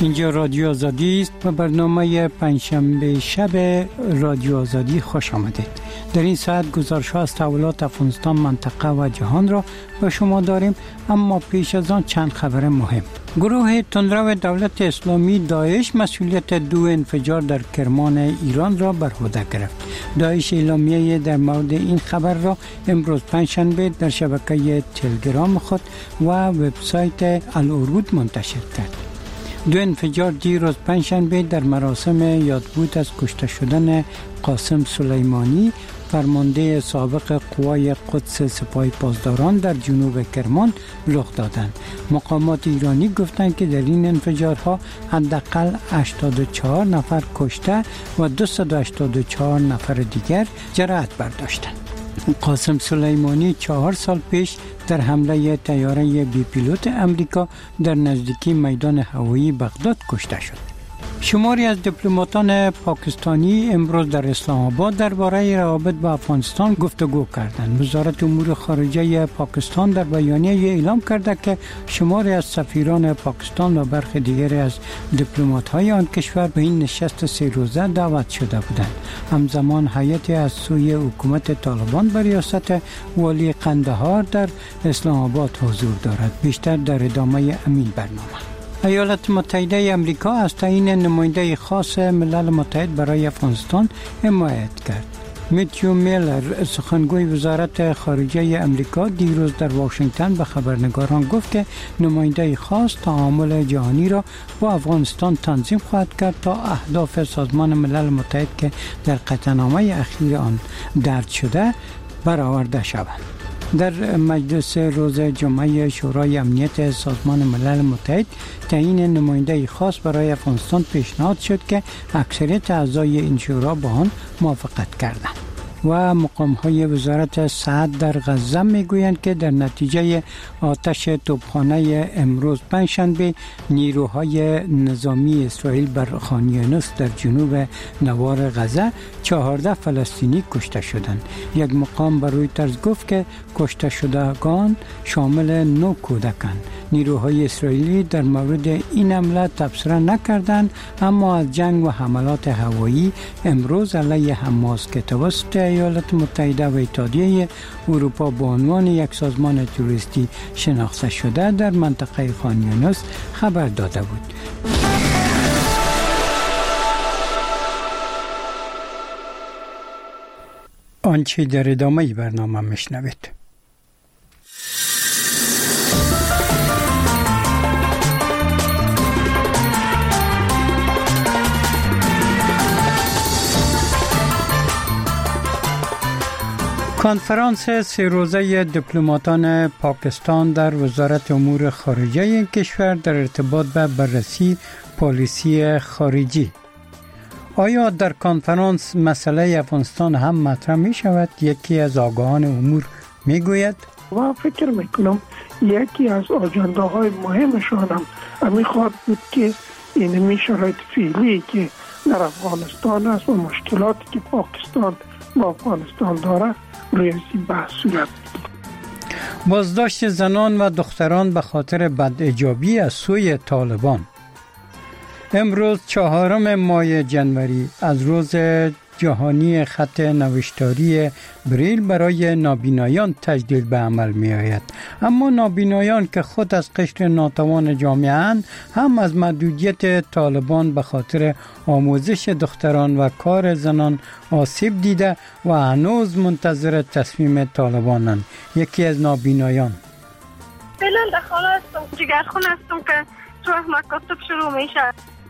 اینجا رادیو آزادی است و برنامه پنجشنبه شب رادیو آزادی خوش آمدید. در این ساعت گزارش‌ها از تحولات افغانستان، منطقه و جهان را به شما داریم، اما پیش از آن چند خبر مهم. گروه تندرو دولت اسلامی داعش مسئولیت 2 انفجار در کرمان ایران را بر عهده گرفت. داعش اعلامیه در مورد این خبر را امروز پنجشنبه در شبکه تلگرام خود و وبسایت العروض منتشر کرد. 2 انفجار دیروز پنجشنبه در مراسم یادبود از کشته شدن قاسم سلیمانی، فرمانده سابق قوای قدس سپاه پاسداران در جنوب کرمان رخ دادند. مقامات ایرانی گفتند که در این انفجارها حداقل 84 نفر کشته و 284 نفر دیگر جراحت برداشتند. قاسم سلیمانی 4 سال پیش در حمله طیاره بی پیلوت امریکا در نزدیکی میدان هوایی بغداد کشته شد. شماری از دیپلماتان پاکستانی امروز در اسلام آباد درباره روابط با افغانستان گفتگو کردند. وزارت امور خارجه پاکستان در بیانیه اعلام کرده که شماری از سفیران پاکستان و برخی دیگری از دیپلمات‌های آن کشور به این نشست 3 روزه دعوت شده بودند. همزمان هیئتی از سوی حکومت طالبان به ریاست والی قندهار در اسلام آباد حضور دارد. بیشتر در ادامه همین برنامه. ایالات متحده آمریکا از تعیین نماینده خاص ملل متحد برای افغانستان حمایت کرد. میتیو میلر، سخنگوی وزارت خارجه آمریکا، دیروز در واشنگتن به خبرنگاران گفت که نماینده خاص تعامل جهانی را با افغانستان تنظیم خواهد کرد تا اهداف سازمان ملل متحد که در قطعنامه اخیر آن درج شده برآورده شوند. در مجلس روز جمعه شورای امنیت سازمان ملل متحد تعیین نماینده خاص برای افغانستان پیشنهاد شد که اکثریت اعضای این شورا با آن موافقت کردند. و مقام‌های وزارت صحت در غزه میگویند که در نتیجه آتش توپخانه امروز پنجشنبه نیروهای نظامی اسرائیل بر خان یونس در جنوب نوار غزه 14 فلسطینی کشته شدند. یک مقام به رویترز گفت که کشته شدگان شامل 9 کودکان. نیروهای اسرائیلی در مورد این حمله تبصره نکردند، اما از جنگ و حملات هوایی امروز علیه حماس که توسط ایالات متحده و اتحادیه اروپا به عنوان یک سازمان تروریستی شناخته شده در منطقه خان یونس خبر داده بود. آنچه در ادامه برنامه میشنوید. کنفرانس 3 روزه دیپلماتان پاکستان در وزارت امور خارجه این کشور در ارتباط به بررسی پالیسی خارجی. آیا در کنفرانس مسئله افغانستان هم مطرح می شود؟ یکی از آگاهان امور می گوید و فکر میکنم یکی از آجنده های مهمشان هم همی خواهد بود که این شرایط فعلی که در افغانستان است و مشکلاتی که پاکستان با افغانستان داره روی بحث صورت. بازداشت زنان و دختران به خاطر بداجابی از سوی طالبان. امروز 4 ماه جنوری از روز جهانی خط نوشتاری بریل برای نابینایان تجدید به عمل می آید. اما نابینایان که خود از قشر ناتوان جامعه اند هم از محدودیت طالبان به خاطر آموزش دختران و کار زنان آسیب دیده و هنوز منتظر تصمیم طالبانند. یکی از نابینایان: فعلا در خانه هستم، جگرخون هستم که تو مکاتب شروع میشه.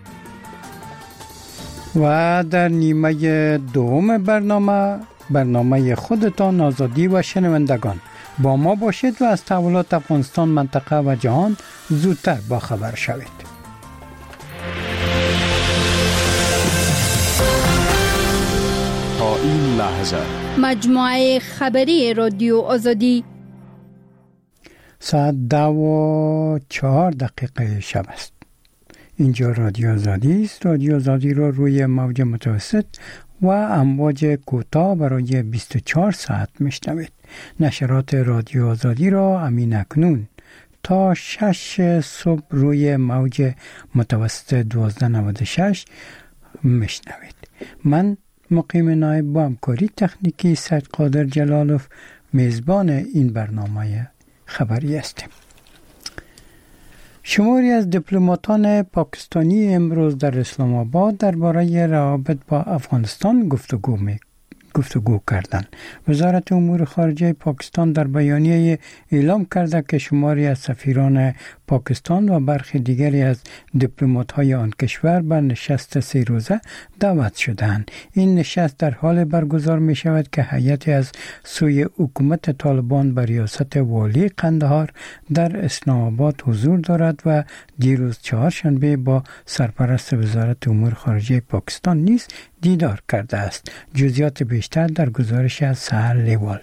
و در نیمه دوم برنامه خودتان، آزادی و شنوندگان، با ما باشید و از تحولات افغانستان، منطقه و جهان زودتر باخبر شوید. تا این لحظه مجموعه خبری رادیو آزادی ساعت 10:04 شب است. اینجا رادیو آزادی است. رادیو آزادی را روی موج متوسط و امواج کوتاه برای 24 ساعت میشنوید. نشرات رادیو آزادی را همین اکنون تا 6 صبح روی موج متوسط 1296 میشنوید. من مقیم نایب با همکاری تکنیکی سید قادر جلالوف میزبان این برنامه خبری هستیم. شماری از دیپلماتان پاکستانی امروز در اسلام آباد درباره روابط با افغانستان گفتگو کردند. وزارت امور خارجه پاکستان در بیانیه اعلام کرده که شماری از سفیران پاکستان و برخی دیگری از دیپلمات‌های آن کشور به نشست 3 روزه دعوت شدند. این نشست در حال برگزار می شود که هیئتی از سوی حکومت طالبان به ریاست والی قندهار در اسلام آباد حضور دارد و دیروز چهارشنبه با سرپرست وزارت امور خارجه پاکستان نیز دیدار کرده است. جزئیات بیشتر در گزارش از سحر لیوال.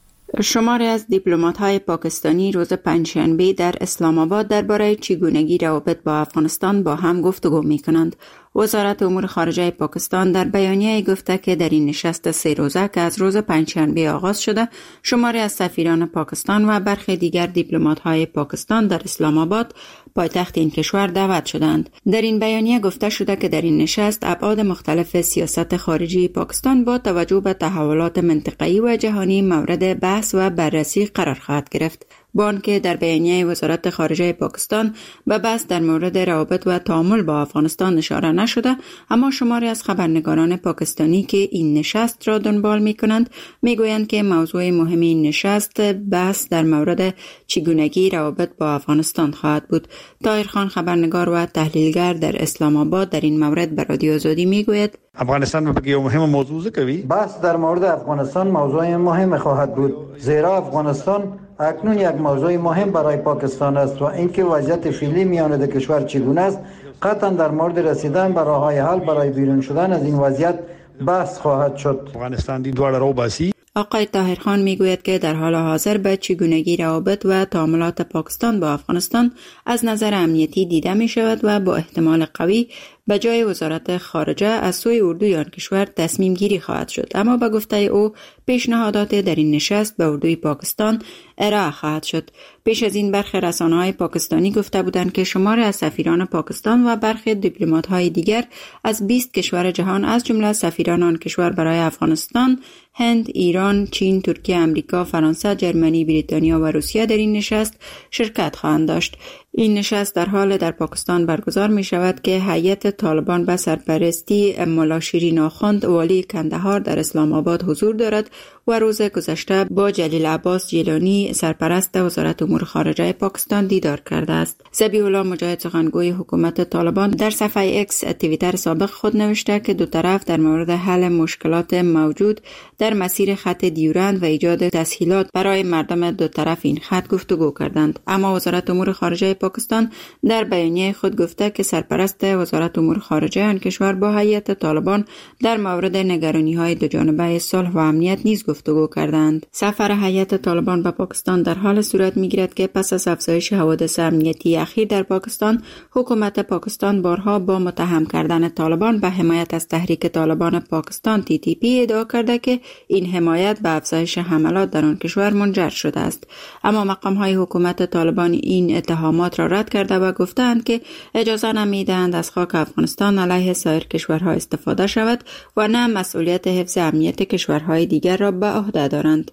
شماری از دیپلمات‌های پاکستانی روز پنجشنبه در اسلام آباد درباره چگونگی روابط با افغانستان با هم گفتگو می‌کنند. وزارت امور خارجه پاکستان در بیانیه گفته که در این نشست 3 روزه که از روز پنجشنبه آغاز شده، شماری از سفیران پاکستان و برخی دیگر دیپلمات‌های پاکستان در اسلام آباد پایتخت این کشور دعوت شدند. در این بیانیه گفته شده که در این نشست ابعاد مختلف سیاست خارجی پاکستان با توجه به تحولات منطقه‌ای و جهانی مورد بحث و بررسی قرار خواهد گرفت. با آنکه در بیانیه وزارت خارجه پاکستان به بحث در مورد روابط و تعامل با افغانستان اشاره نشده، اما شماری از خبرنگاران پاکستانی که این نشست را دنبال می‌کنند می‌گویند که موضوع مهم این نشست بحث در مورد چگونگی روابط با افغانستان خواهد بود. طاهر خان خبرنگار و تحلیلگر در اسلام آباد در این مورد به رادیو آزادی می‌گوید افغانستان بگی مهم موضوع کوي. بحث در مورد افغانستان موضوع مهم خواهد بود، زیرا افغانستان اکنون یک موضوع مهم برای پاکستان است و اینکه وضعیت فعلی میان دو کشور چگونه است قطعا در مورد رسیدن به راه‌های حل برای بیرون شدن از این وضعیت بحث خواهد شد. افغانستان دی دوار رو باسی. آقای طاهر خان میگوید که در حال حاضر به چگونگی روابط و تعاملات پاکستان با افغانستان از نظر امنیتی دیده می شود و با احتمال قوی به جای وزارت خارجه از سوی اردوی آن کشور تصمیم گیری خواهد شد. اما به گفته او پیشنهادات در این نشست به اردوی پاکستان ارائه خواهد شد. پیش از این برخی رسانه‌های پاکستانی گفته بودند که شماری از سفیران پاکستان و برخی دیپلمات‌های دیگر از 20 کشور جهان از جمله سفیران آن کشور برای افغانستان، هند، ایران، چین، ترکیه، امریکا، فرانسه، جرمنی، بریتانیا و روسیه در این نشست شرکت خواهند داشت. این نشست در حال در پاکستان برگزار می شود که هیئت طالبان به سرپرستی ملا شیرین آخوند والی کندهار در اسلام آباد حضور دارد و روز گذشته با جلیل عباس جیلانی سرپرست وزارت امور خارجه پاکستان دیدار کرده است. ذبیح الله مجاهد سخنگوی حکومت طالبان در صفحه ایکس توییتر سابق خود نوشته که دو طرف در مورد حل مشکلات موجود در مسیر خط دیورند و ایجاد تسهیلات برای مردم دو طرف این خط گفتگو کردند. اما وزارت امور خارجه پاکستان در بیانیه خود گفته که سرپرست وزارت امور خارجه آن کشور با هیئت طالبان در مورد نگرانی‌های دو جانبه صلح و امنیت نیز گفتگو کردند. سفر هیئت طالبان به پاکستان در حال صورت می‌گیرد که پس از افزایش حوادث امنیتی اخیر در پاکستان، حکومت پاکستان بارها با متهم کردن طالبان به حمایت از تحریک طالبان پاکستان TTP ادعا کرده که این حمایت به افزایش حملات در آن کشور منجر شده است. اما مقام‌های حکومت طالبان این اتهامات را رد کرده و گفتند که اجازه نمیدهند از خاک افغانستان علیه سایر کشورها استفاده شود و نه مسئولیت حفظ امنیت کشورهای دیگر را به عهده دارند.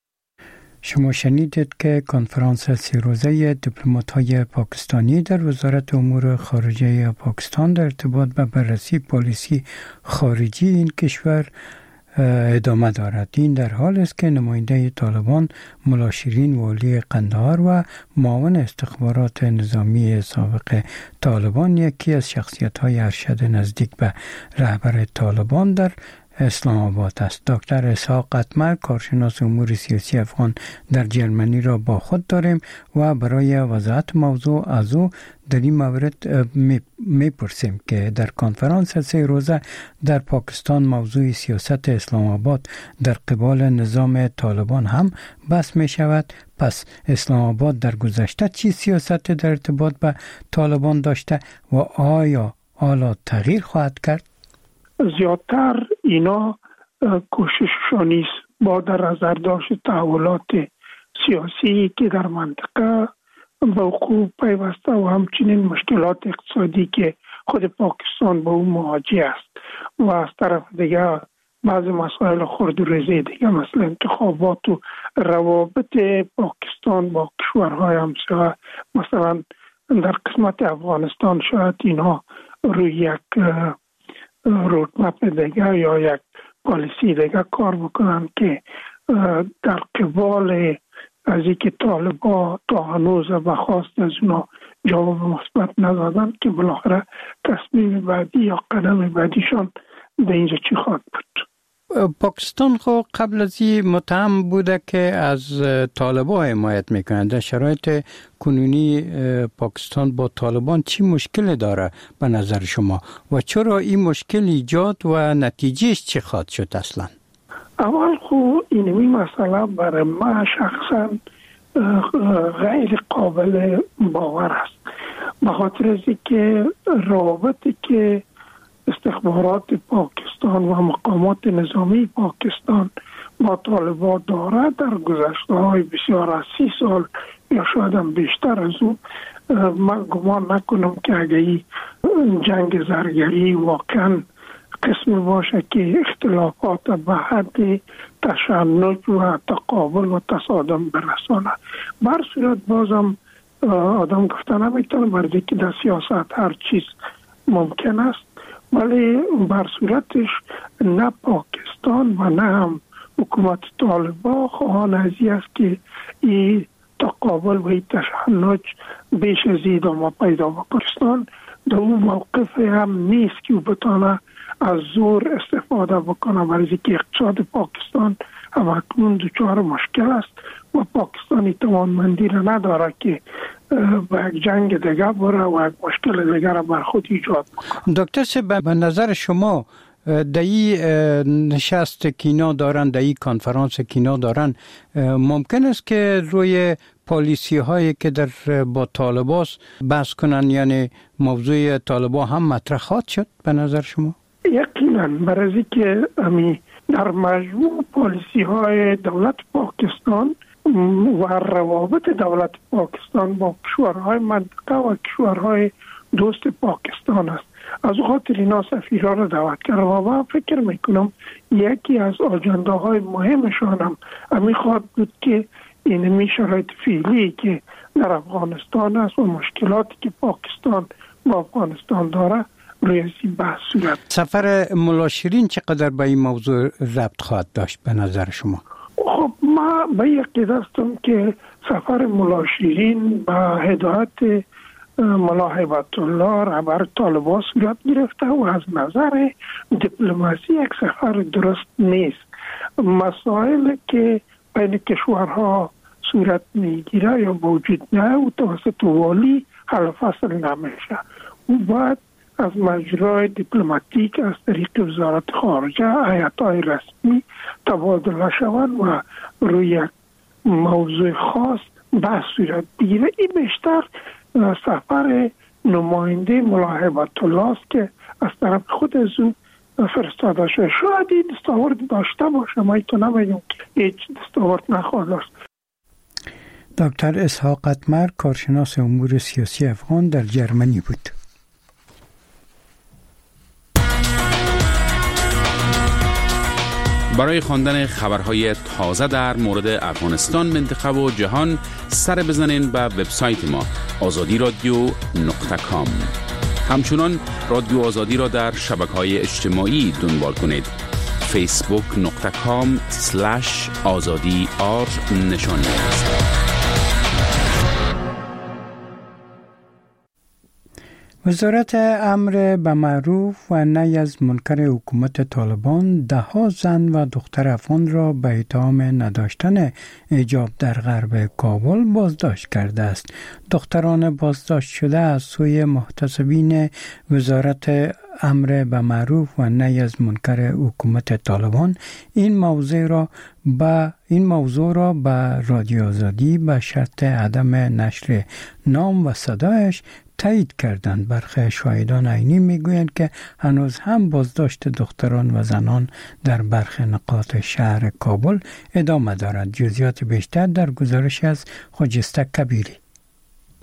شما شنیدید که کنفرانس 3 روزه دیپلمات‌های پاکستانی در وزارت امور خارجه پاکستان در ارتباط به بررسی پالیسی خارجی این کشور ادامه دارد. این در حال است که نماینده طالبان ملا شیرین والی قندهار و معاون استخبارات نظامی سابق طالبان، یکی از شخصیت‌های ارشد نزدیک به رهبر طالبان در اسلام آباد است. دکتر اسحاق قطمر، کارشناس امور سیاسی افغان در جرمنی را با خود داریم و برای وضاحت موضوع از او در این مورد میپرسیم که در کنفرانس 3 روزه در پاکستان موضوع سیاست اسلام آباد در قبال نظام طالبان هم بحث می شود. پس اسلام آباد در گذشته چی سیاست در ارتباط به طالبان داشته و آیا حالا تغییر خواهد کرد؟ زیادتر اینا کوشششان است با در نظر داشت تحولات سیاسی که در منطقه به حقوق پیوسته و همچنین مشکلات اقتصادی که خود پاکستان به اون مواجه است و از طرف دیگه بعض مسائل خرد و ریزی دیگه مثل انتخابات و روابط پاکستان با کشورهای همسایه، مثلا در قسمت افغانستان شاید اینها روی یک رودمپ دیگه یا یک پالیسی دیگه کار بکنن که در قبال از اینکه طالبان تا هنوز به خواست از اونا جواب مثبت ندادن که بالاخره تصمیم بعدی یا قدم بعدیشان در اینجا چی خواهد بود. پاکستان خو قبل از این متهم بوده که از طالبان حمایت میکنه. در شرایط کنونی پاکستان با طالبان چی مشکل داره به نظر شما و چرا این مشکل ایجاد و نتیجهش چی خواهد شد اصلا؟ اول خو اینمی مسئله برای ما شخصا غیر قابل باور است، به خاطر از که روابطی که استخبارات پاکستان و مقامات نظامی پاکستان با طالبان دارد در گذشته‌های بسیار از 30 سال یا شاید هم بیشتر از اون، من گمان نکنم که اگه جنگ زرگری واقعا قسم باشه که اختلافات به حد تشنج و تقابل و تصادم برسانه. بر صورت بازم آدم گفتن نمیتونه برای که در سیاست هر چیز ممکن است، ولی بر صورتش نه پاکستان و نه هم حکومت طالبان خواهان ازی است که این تقابل و این تشنج بیش از ادامه پیدا با پاکستان در اون موقف هم نیست که بتانه از زور استفاده بکنه، برای که اقتصاد پاکستان هم اکنون دچار مشکل است و پاکستانی توانمندی را نداره که به یک جنگ دیگه بره و یک مشکل دیگه را بر خود ایجاد بکنه. دکتر صاحب، به نظر شما در این نشست که اینا دارن، در این کنفرانس که اینا دارن، ممکن است که روی پالیسی هایی که در با طالبان بحث کنن، یعنی موضوع طالبان هم مطرح خواهد شد به نظر شما؟ یقینا، برای که در مجموع پالیسی های دولت پاکستان و روابط دولت پاکستان با کشورهای منطقه و کشورهای دوست پاکستان است. از خاطر اینا سفیرها را دعوت کردم و من فکر میکنم یکی از آجنده های مهمشان هم خواهد بود که این شرایط فعلی که در افغانستان است و مشکلاتی که پاکستان با افغانستان داره روی این بحث صورت. سفر ملا شیرین چقدر به این موضوع ربط خواهد داشت به نظر شما؟ خب ما به یقین هستم که سفر ملا شیرین به هدایت ملا هیبت الله رهبر طالبان صورت گرفته و از نظر دیپلماسی یک سفر درست نیست. مسائل که بین کشورها صورت میگیره یا وجود نه و توسط والی حل فصل نمیشه، او باید از مجرای دیپلماتیک از طریق وزارت خارجه هیئت‌های رسمی تبادله شوند و روی موضوع خاص بحث صورت بگیره. این بیشتر سفر نماینده ملا هیبت الله است که از طرف خود از او فرستاده شده. شاید این دستاورد داشته باشه، ما تو نمیگم که هیچ دستاورد نخواهد داشت. دکتر اسحاق اتمر، کارشناس امور سیاسی افغان، در جرمنی بود. برای خواندن خبرهای تازه در مورد افغانستان، منطقه و جهان سر بزنین به وبسایت ما azadiradio.com. همچنان رادیو آزادی را در شبکه‌های اجتماعی دنبال کنید. facebook.com/azadi_r نشان دهید. وزارت امر به معروف و نهی از منکر حکومت طالبان 10 زن و دختر افغان را به اتهام نداشتن حجاب در غرب کابل بازداشت کرده است. دختران بازداشت شده از سوی محتسبین وزارت امر به معروف و نهی از منکر حکومت طالبان این موضوع را به رادیو آزادی به شرط عدم نشر نام و صدایش تایید کردند. برخی شاهدان عینی میگویند که هنوز هم بازداشت دختران و زنان در برخی نقاط شهر کابل ادامه دارد. جزئیات بیشتر در گزارش از خجسته کبیری.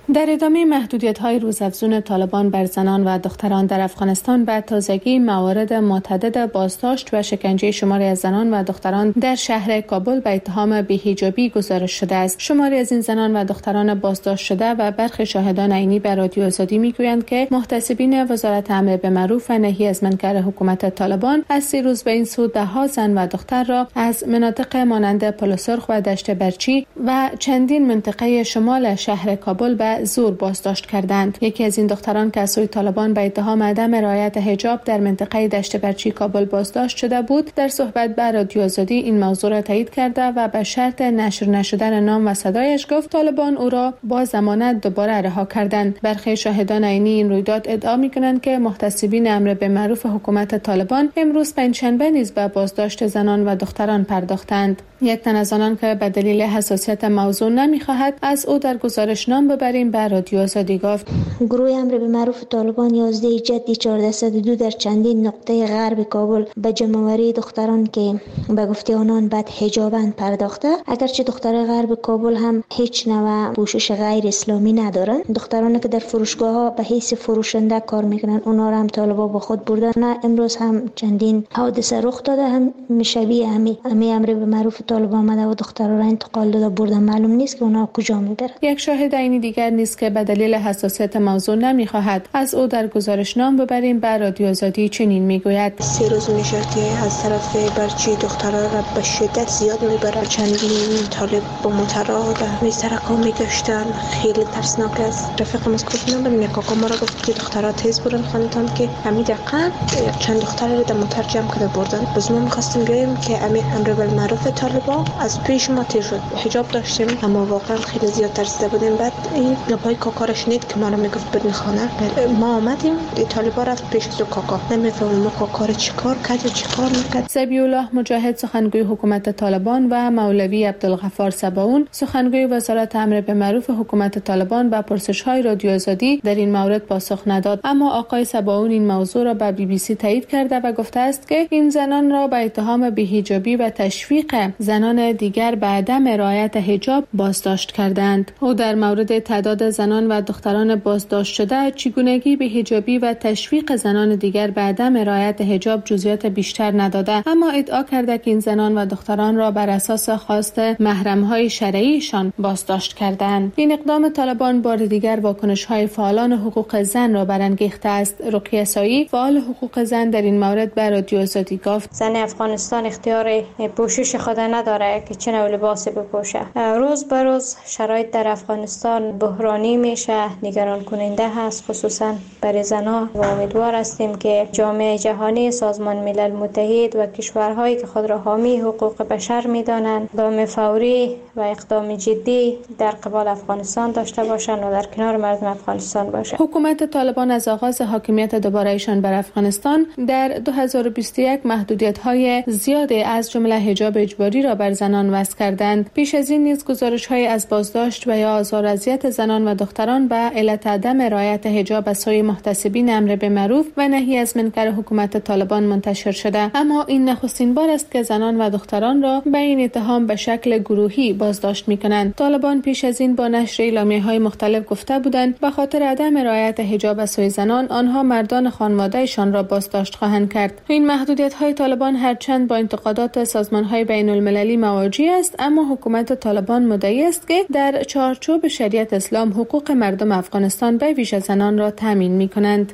در ادامه محدودیت‌های روزافزون طالبان بر زنان و دختران در افغانستان به تازگی موارد متعدد بازداشت و شکنجه شماری از زنان و دختران در شهر کابل به اتهام بی‌حجابی گزارش شده است. شماری از این زنان و دختران بازداشت شده و برخی شاهدان عینی به رادیو آزادی میگویند که محتسبین وزارت امر به معروف و نهی از منکر حکومت طالبان از 3 روز به این سو ده‌ها زن و دختر را از مناطق مانند پلوسرخ و دشت برچی و چندین منطقه شمال شهر کابل به زور بازداشت کردند. یکی از این دختران که از سوی طالبان به اتهام عدم رعایت حجاب در منطقه دشت برچی کابل بازداشت شده بود، در صحبت با رادیو آزادی این موضوع را تایید کرده و به شرط نشر نشدن نام و صدایش گفت طالبان او را با ضمانت دوباره رها کردند. برخی شاهدان عینی این رویداد ادعا می‌کنند که محتسبین امر به معروف حکومت طالبان امروز پنجشنبه نیز به بازداشت زنان و دختران پرداختند. یک تن از آنان که به دلیل حساسیت موضوع نمی‌خواهد از او در گزارش نام ببریم به رادیو آزادی گفت: گروه امر به معروف طالبان 11 جدی 1402 در چندین نقطه غرب کابل به جمع‌آوری دختران که به گفته آنان بد حجابند پرداخته. اگرچه دختران غرب کابل هم هیچ نوع پوشش غیر اسلامی ندارند، دخترانی که در فروشگاه‌ها به حیث فروشنده کار میکنند اونا را هم طالبان با خود بردن. نه امروز هم چندین حادثه رخ داده، هم شبیه همین امر به معروف طالبان آمده و دخترها را انتقال داده بردن. معلوم نیست که اونا کجا میبرن. یک شاهد عینی دیگر نیست که به دلیل حساسیت موضوع نمیخواهد از او در گزارش نام ببریم به رادیو آزادی چنین میگوید: 3 روز میشه که از طرف برچی دخترها را به شدت زیاد میبرن. چندین طالب با موترها به سرکا میگشتن. خیلی ترسناک است. رفیقم از کوچه نبریم کاکا ما را گفت که دخترها تیز برن خانتان که همین دقیقاً چند دختر را در موتر جمع کرده بردن. باز ما میخواستیم بیایم که امر بالمعروف طالبان از پیش ما تیر شد. حجاب داشتیم اما واقعا خیلی زیاد ترسیده بودیم. بعد این لبای کاکا را شنید که ما را میگفت برین خانه. ما آمدیم طالبان رفت پیش تو کاکا. نمیفهمم ما کاکا را چیکار کرد و چیکار نکرد. ذبیح الله مجاهد سخنگوی حکومت طالبان و مولوی عبدالغفار سباون سخنگوی وزارت امر به معروف حکومت طالبان به پرسش‌های رادیو آزادی در این مورد پاسخ نداد، اما آقای سباون این موضوع را به BBC تایید کرده و گفته است که این زنان را به اتهام بی‌حجابی و تشویق زنان دیگر به عدم رعایت حجاب بازداشت کردند. او در مورد تعداد زنان و دختران بازداشت شده، چگونگی بی‌حجابی و تشویق زنان دیگر به عدم رعایت حجاب جزئیات بیشتر نداده، اما ادعا کرده که این زنان و دختران را بر اساس خواست محرم‌های شرعیشان بازداشت کردند. این اقدام طالبان بار دیگر واکنش‌های فعالان حقوق زن را برانگیخته است. رقیه سایی فعال حقوق زن در این مورد به رادیو آزادی گفت: زن افغانستان اختیار پوشش خود نداره که چه نوع لباسی بپوشه. روز به روز شرایط در افغانستان بحرانی میشه، نگران کننده هست، خصوصا برای زنها. و امیدوار هستیم که جامعه جهانی، سازمان ملل متحد و کشورهایی که خود را حامی حقوق بشر میدانند اقدام فوری و اقدام جدی در قبال افغانستان داشته باشند و در کنار مردم افغانستان باشند. حکومت طالبان از آغاز حاکمیت دوباره ایشان بر افغانستان در 2021 محدودیت‌های زیادی از جمله حجاب اجباری را بر زنان وضع کردند. پیش از این نیز گزارش‌های از بازداشت و یا آزار و اذیت زنان و دختران به علت عدم رعایت حجاب از سوی محتسبین امر به معروف و نهی از منکر حکومت طالبان منتشر شده، اما این نخستین بار است که زنان و دختران را به این اتهام به شکل گروهی بازداشت می‌کنند. طالبان پیش از این با نشر اعلامیه‌های مختلف گفته بودند به خاطر عدم رعایت حجاب از سوی زنان آنها مردان خانواده‌شان را بازداشت خواهند کرد. این محدودیت‌های طالبان هرچند با انتقادات سازمان‌های بین‌المللی مواجه است، اما حکومت طالبان مدعی است که در چارچوب شریعت اسلام حقوق مردم افغانستان به ویژه زنان را تامین می‌کنند.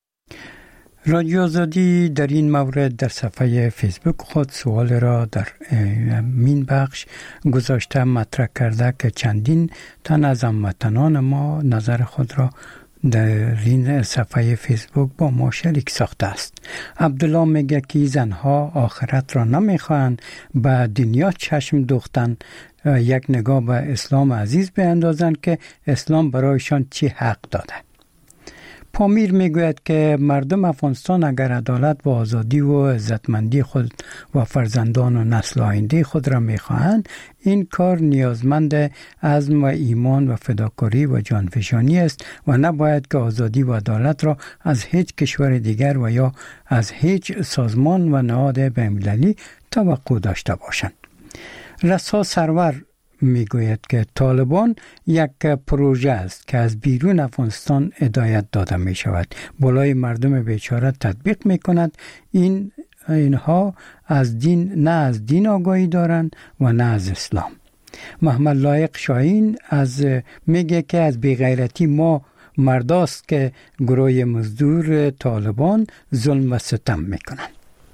رادیو آزادی در این مورد در صفحه فیسبوک خود سوال را در این بخش گذاشته مطرح کرده که چندین تن از هموطنان ما نظر خود را در این صفحه فیسبوک با ما شریک ساخته است. عبدالله میگه که زنها آخرت را نمیخواهند، به دنیا چشم دوختن، یک نگاه به اسلام عزیز بیندازند که اسلام برایشان چی حق داده. پامیر میگوید که مردم افغانستان اگر عدالت و آزادی و عزتمندی خود و فرزندان و نسل آینده خود را میخواهند، این کار نیازمند عزم و ایمان و فداکاری و جانفشانی است و نباید که آزادی و عدالت را از هیچ کشور دیگر و یا از هیچ سازمان و نهاد بین‌المللی توقع داشته باشند. رسا سرور میگوید که طالبان یک پروژه است که از بیرون افغانستان هدایت داده می شود. بالای مردم بیچاره تطبیق می کند. اینها نه از دین آگاهی دارند و نه از اسلام. محمد لایق شاهین میگه که از بیغیرتی ما مرداست که گروه مزدور طالبان ظلم و ستم میکنند.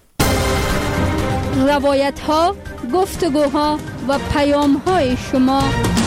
روایت ها، گفتگوها و پیام های شما.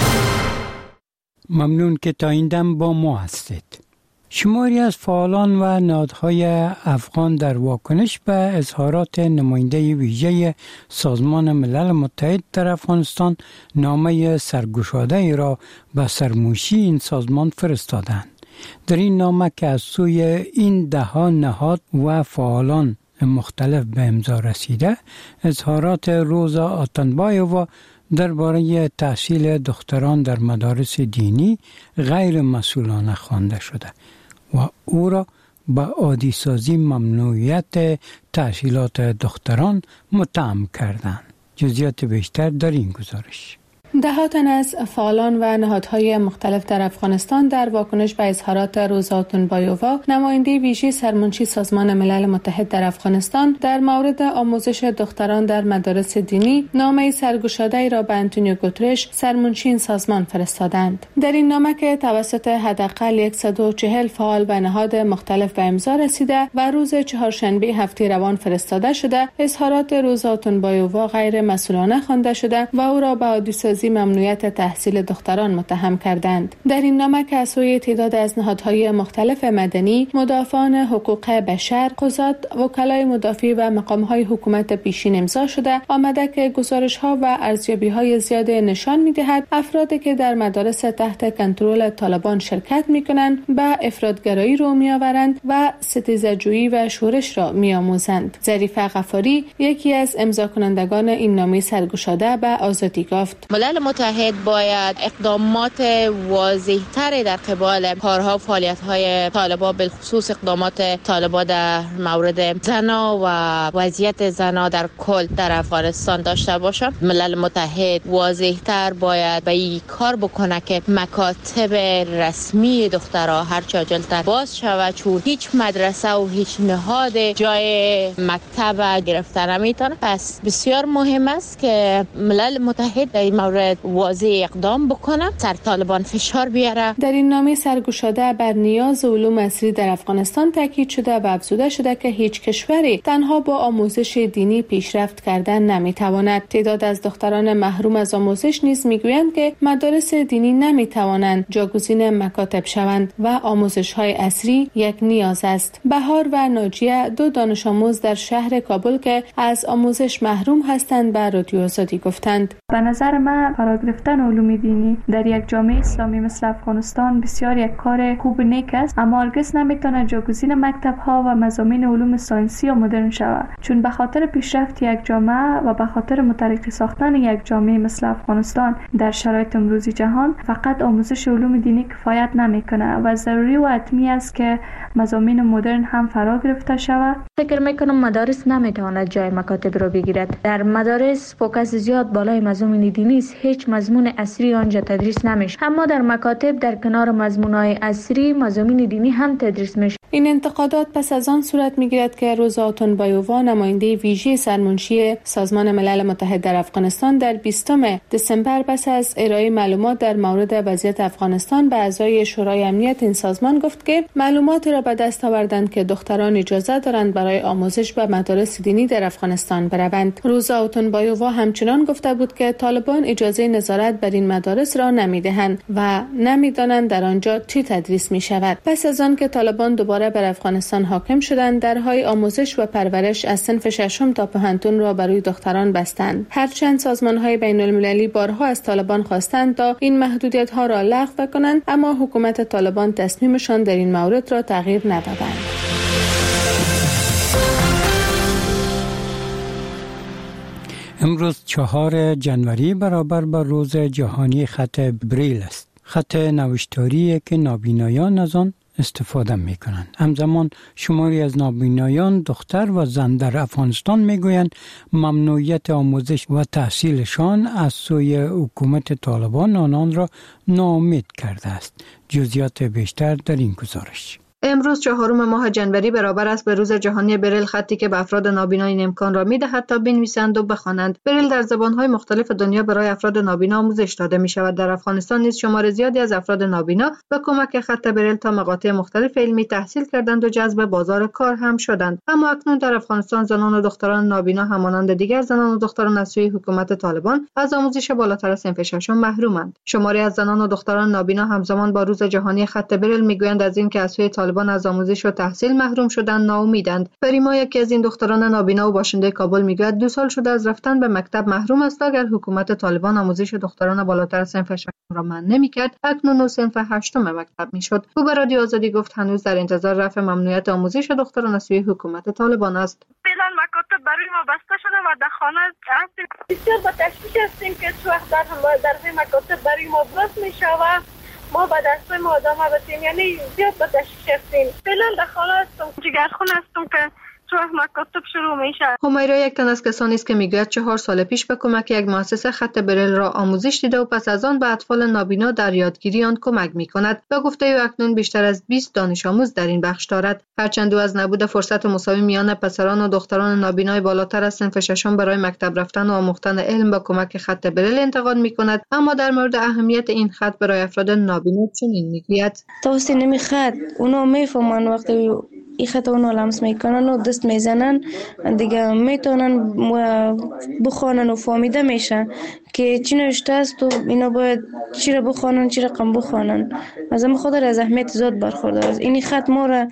ممنون که تا این دم با ما هستید. شماری از فعالان و نهادهای افغان در واکنش به اظهارات نماینده ویژه سازمان ملل متحد در افغانستان نامه سرگشاده ای را به سرمنشی این سازمان فرستادند. در این نامه که از سوی این دهها نهاد و فعالان مختلف به امضا رسیده، اظهارات روزا آتنبایووا درباره تحصیل دختران در مدارس دینی غیر مسئولانه خوانده شده و او را به عادی سازی ممنوعیت تحصیلات دختران متهم کردند. جزئیات بیشتر در این گزارش. ده‌ها تن از فعالان و نهادهای مختلف در افغانستان در واکنش به اظهارات روزا آتنبایووا نماینده ویژه سرمنشی سازمان ملل متحد در افغانستان در مورد آموزش دختران در مدارس دینی نامه سرگشاده‌ای را به آنتونیو گوترش سرمنشی این سازمان فرستادند. در این نامه که توسط حداقل 140 فعال و نهاد مختلف به امضا رسیده و روز چهارشنبه هفته روان فرستاده شده، اظهارات روزا آتنبایووا غیر مسئولانه خوانده شده و او را به عادی ممنوعیت تحصیل دختران متهم کردند. در این نامه که از سوی تعداد از نهادهای مختلف مدنی، مدافعان حقوق بشر، قضات، وکلای مدافع و مقامهای حکومت پیشین امضا شده، آمده که گزارش‌ها و ارزیابی‌های زیاد نشان می‌دهد افرادی که در مدارس تحت کنترل طالبان شرکت می‌کنند به افراطگرایی رو می‌آورند و ستیزه‌جویی و شورش را می‌آموزند. ظریفه غفاری یکی از امضا کنندگان این نامه سرگشاده به آزادی گفت: ملل متحد باید اقدامات واضح‌تر در قبال کارها و فعالیت‌های طالبان، بالخصوص اقدامات طالبان در مورد زنا و وضعیت زنا در کل در افغانستان داشته باشد. ملل متحد واضح‌تر باید به این کار بکنه که مکاتب رسمی دخترها هر چه عاجل‌تر باز شود، چون هیچ مدرسه و هیچ نهاد جای مکتب گرفته نمیتونه. پس بسیار مهم است که ملل متحد در این مورد واضح اقدام بکنه، سر طالبان فشار بیاره. در این نامه سرگشاده بر نیاز علوم عصری در افغانستان تاکید شده و افزوده شده که هیچ کشوری تنها با آموزش دینی پیشرفت کردن نمیتواند. تعداد از دختران محروم از آموزش نیز میگویند که مدارس دینی نمیتوانند جاگزین مکاتب شوند و آموزش‌های عصری یک نیاز است. بهار و ناجیه، دو دانش آموز در شهر کابل که از آموزش محروم هستند، به رادیو آزادی گفتند: به نظر من فرا گرفتن علوم دینی در یک جامعه اسلامی مثل افغانستان بسیار یک کار خوب و نیک است، اما هرگز نمیتونه جاگزین مکتب ها و مضامین علوم ساینسی و مدرن شود، چون به خاطر پیشرفت یک جامعه و به خاطر مترقی ساختن یک جامعه مثل افغانستان در شرایط امروزی جهان فقط آموزش علوم دینی کفایت نمیکنه و ضروری و حتمی است که مضامین مدرن هم فرا گرفته شود. فکر میکنم مدارس نمیتواند جای مکاتب را بگیرد. در مدارس فوکس زیاد بالای مضامین دینی است، هیچ مضمون عصری آنجا تدریس نمیشه، اما در مکاتب در کنار مضمونهای عصری مضامین دینی هم تدریس میشه. این انتقادات پس از آن صورت میگیرد که روزا آتنبایووا نماینده ویژه سرمنشی سازمان ملل متحد در افغانستان در 20 دسامبر پس از ارائه معلومات در مورد وضعیت افغانستان به اعضای شورای امنیت این سازمان گفت که معلومات را به دست آوردند که دختران اجازه دارند برای آموزش به مدارس دینی در افغانستان بروند. روزا آتنبایووا همچنان گفته بود که طالبان اجازه نظارت بر این مدارس را نمیدهند و نمیدانند در آنجا چی تدریس می شود. پس از آن که طالبان دوباره بر افغانستان حاکم شدند، درهای آموزش و پرورش از صنف ششم تا پهنتون را برای دختران بستند. هرچند سازمان‌های بین‌المللی بارها از طالبان خواستند تا این محدودیت‌ها را لغو کنند، اما حکومت طالبان تصمیمشان در این مورد را تغییر ندادند. امروز 4 جنوری برابر با روز جهانی خط بریل است. خط نوشتاری که نابینایان از آن استفاده می کنند. همزمان شماری از نابینایان دختر و زن در افغانستان می گویند ممنوعیت آموزش و تحصیلشان از سوی حکومت طالبان آنان را ناامید کرده است. جزئیات بیشتر در این گزارش. امروز 4 ماه جنوری برابر است به روز جهانی بریل، خطی که به افراد نابینا این امکان را می‌دهد تا بنویسند و بخوانند. بریل در زبان‌های مختلف دنیا برای افراد نابینا آموزش داده می‌شود. در افغانستان نیز شمار زیادی از افراد نابینا به کمک خط بریل تا مقاطع مختلف علمی تحصیل کردند و جذب بازار کار هم شدند. اما اکنون در افغانستان زنان و دختران نابینا همانند دیگر زنان و دختران از سوی حکومت طالبان از آموزش بالاتر صنف ششم محرومند. شماری از زنان و دختران نابینا همزمان با روز جهانی خط بریل می‌گویند از اینکه از سوی طالبان از آموزش و تحصیل محروم شدن ناامیدند. فریما، یکی از این دختران نابینا و باشنده کابل، میگوید 2 سال شده از رفتن به مکتب محروم است. اگر حکومت طالبان آموزش دختران بالاتر صنف ششم را منع نمی‌کرد، اکنون او صنف 8 مکتب میشد. او به رادیو آزادی گفت هنوز در انتظار رفع ممنوعیت آموزش دختران از سوی حکومت طالبان است. فعلا مکاتب برای ما بسته شده و در خانه هستیم. بسیار با تشویش هستیم که چه وقت در مکاتب برای ما باز میشود ما با دستای ما آدامه بسیم، یعنی زیاد با تشویش هستیم. فعلا در خانه هستم، جگرخون هستم که چه وقت مکاتب شروع میشه. همیرا یک تن از کسانی است که میگوید 4 سال پیش به کمک یک مؤسسه خط بریل را آموزش دیده و پس از آن به اطفال نابینا در یادگیری آن کمک میکند. به گفته او اکنون بیشتر از 20 دانش آموز در این بخش دارد. هرچند او از نبود فرصت مساوی میان پسران و دختران نابینای بالاتر از صنف ششم برای مکتب رفتن و آموختن علم با کمک خط بریل انتقاد میکند، اما در مورد اهمیت این خط برای افراد نابینا چنین میگوید: توسط نمی خط اونا میفهمن وقتی این خط اونا لمس میکنن و دست میزنن دیگه میتونن بخوانن و فهمیده میشه که چی نوشته است و اینا باید چی را بخوانن چی رقم بخوانن. از هم خود را از اهمیت زیاد برخوردار است. این خط ما را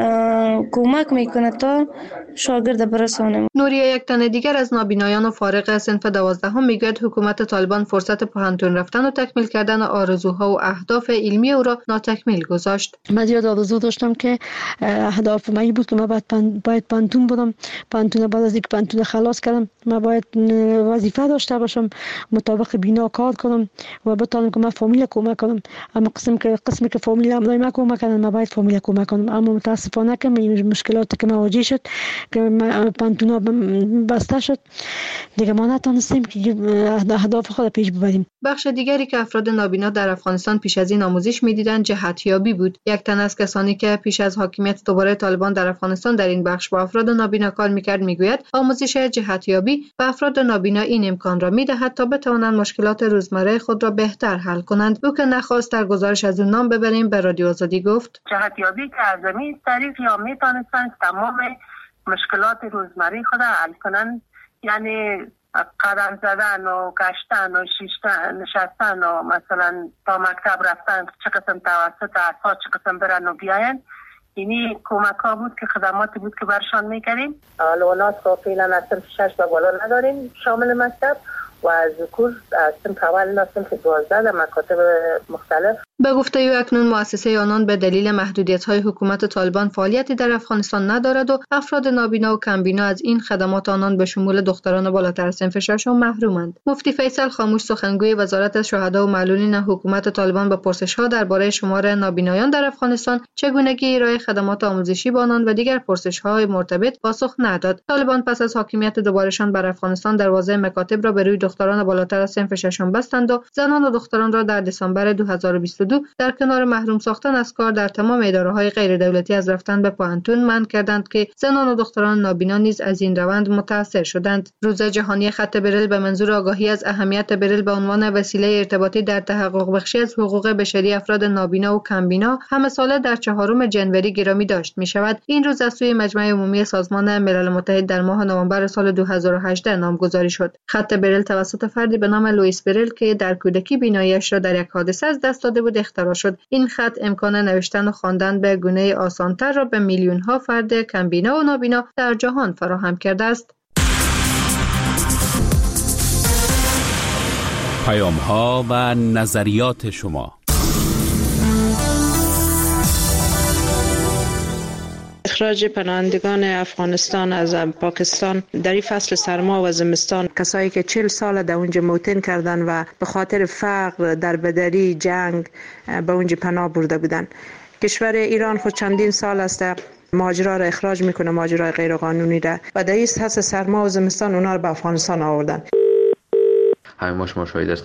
کمک میکنه تا شاگرد برسانیم. نوریه، یک تن دیگر از نابینایان و فارغ صنف 12 میگوید حکومت طالبان فرصت پانتون رفتن و تکمیل کردن آرزوها و اهداف علمی او را ناتکمیل گذاشت. من زیاد آرزو داشتم که اهداف من بود که من باید پانتون برم. پانتون بعد از اینکه پانتون خلاص کردم من باید وظیفه داشته باشم، مطابق بینا کار کنم و بتونم که من فامیل کمک کنم. اما قسمی که فامیل امرای من کمک کردن من باید فامیل کمک کنم. اما متاسفانه که مشکلاتی که مواجه شد که پانتونا بسته شد دیگه ما نتونستیم که اهداف خود پیش ببریم. بخش دیگری که افراد نابینا در افغانستان پیش از این آموزش می‌دیدند جهتیابی بود. یک تن از کسانی که پیش از حاکمیت دوباره طالبان در افغانستان در این بخش با افراد نابینا کار می‌کرد میگوید آموزش جهتیابی به افراد نابینا این امکان را می‌دهد تا بتوانند مشکلات روزمره خود را بهتر حل کنند. او که نخواست در گزارش از اون نام ببریم به رادیو آزادی گفت: جهتیابی که از این طریق یا میتونستند تمام مشکلات روزمره خود حل کنند، یعنی قدم زدن و گشتن و نشستن و مثلا تا مکتب رفتن، چه قسم توسط اساس چه قسم برن و بیاین. اینی کمک ها بود که خدماتی بود که برشان میکردیم. لوناس رو فعلا از صنف 6 به بالا نداریم شامل مکتب و از ذکور از صنف اول تا صنف 12 در مکاتب مختلف. به گفته او اکنون مؤسسه آنان به دلیل محدودیت‌های حکومت طالبان فعالیتی در افغانستان ندارد و افراد نابینا و کمبینا از این خدمات آنان به شمول دختران بالاتر صنف 6 محرومند. مفتی فیصل خاموش، سخنگوی وزارت شهدا و معلولین حکومت طالبان، به پرسش‌ها درباره شمار نابینایان در افغانستان، چگونگی ارائه خدمات آموزشی به آنان و دیگر پرسش‌های مرتبط پاسخ نداد. طالبان پس از حاکمیت دوبارهشان بر افغانستان دروازه مکاتب را به روی دختران بالاتر از صنف 6 بستند و زنان و دختران را در دسامبر 2022 در کنار محروم ساختن از کار در تمام اداره‌های غیر دولتی از رفتن به پانتون منع کردند که زنان و دختران نابینا نیز از این روند متاثر شدند. روز جهانی خط بریل به منظور آگاهی از اهمیت بریل به عنوان وسیله ارتباطی در تحقق بخشی از حقوق بشری افراد نابینا و کمبینا همه ساله در 4 جنوری گرامی داشت می شود. این روز از سوی مجمع عمومی سازمان ملل متحد در ماه نوامبر سال 2018 نامگذاری شد. خط بریل توسط فردی به نام لوئیس بریل که در کودکی بینایی‌اش را در یک حادثه از دست داده بود اختراع شد. این خط امکان نوشتن و خواندن به گونه آسان‌تر را به میلیون‌ها فرد کمبینا و نابینا در جهان فراهم کرده است. پیام‌ها و نظریات شما. اخراج پناهندگان افغانستان از پاکستان در این فصل سرما و زمستان، کسایی که 40 سال در اونجا موطن کردن و به خاطر فقر، دربدری، جنگ به اونجا پناه برده بودن، کشور ایران خود چندین سال است مهاجرا را اخراج میکنه، مهاجرای غیر قانونی را، و در این حس سرما و زمستان اونا رو به افغانستان آوردن. همین ما شما شاهد است